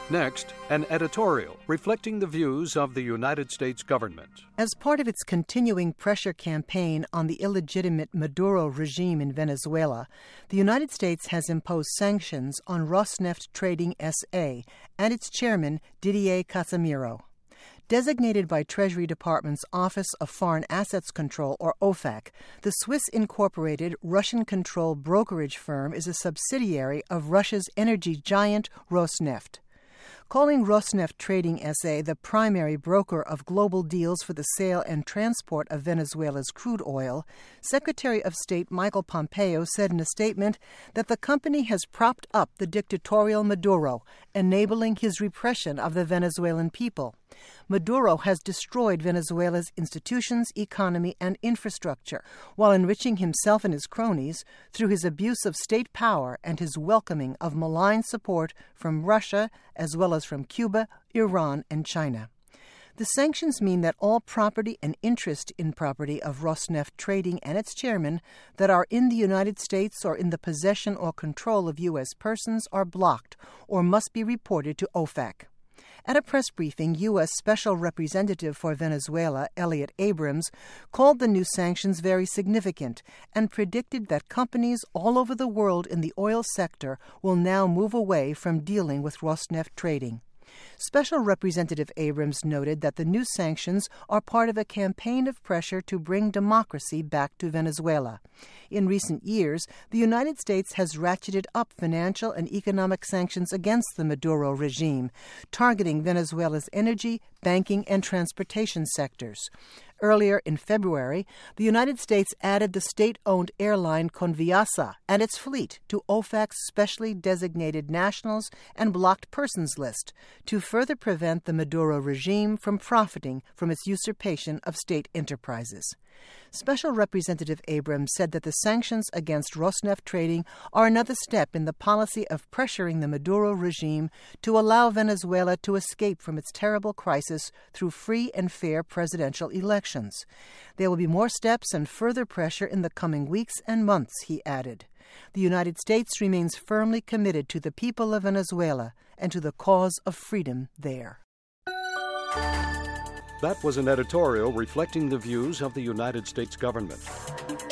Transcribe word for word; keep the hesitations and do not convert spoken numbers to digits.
Next, an editorial reflecting the views of the United States government. As part of its continuing pressure campaign on the illegitimate Maduro regime in Venezuela, the United States has imposed sanctions on Rosneft Trading S A and its chairman, Didier Casimiro. Designated by Treasury Department's Office of Foreign Assets Control, or OFAC, the Swiss-incorporated Russian-controlled brokerage firm is a subsidiary of Russia's energy giant Rosneft. Calling Rosneft Trading S A the primary broker of global deals for the sale and transport of Venezuela's crude oil, Secretary of State Michael Pompeo said in a statement that the company has propped up the dictatorial Maduro, enabling his repression of the Venezuelan people. Maduro has destroyed Venezuela's institutions, economy, and infrastructure, while enriching himself and his cronies through his abuse of state power and his welcoming of malign support from Russia as well as from Cuba, Iran, and China. The sanctions mean that all property and interest in property of Rosneft Trading and its chairman that are in the United States or in the possession or control of U S persons are blocked or must be reported to OFAC. At a press briefing, U S Special Representative for Venezuela, Elliott Abrams, called the new sanctions very significant and predicted that companies all over the world in the oil sector will now move away from dealing with Rosneft Trading. Special Representative Abrams noted that the new sanctions are part of a campaign of pressure to bring democracy back to Venezuela. In recent years, the United States has ratcheted up financial and economic sanctions against the Maduro regime, targeting Venezuela's energy, banking, and transportation sectors. Earlier in February, the United States added the state-owned airline Conviasa and its fleet to OFAC's specially designated nationals and blocked persons list to further prevent the Maduro regime from profiting from its usurpation of state enterprises. Special Representative Abrams said that the sanctions against Rosneft Trading are another step in the policy of pressuring the Maduro regime to allow Venezuela to escape from its terrible crisis through free and fair presidential elections. There will be more steps and further pressure in the coming weeks and months, he added. The United States remains firmly committed to the people of Venezuela and to the cause of freedom there. That was an editorial reflecting the views of the United States government.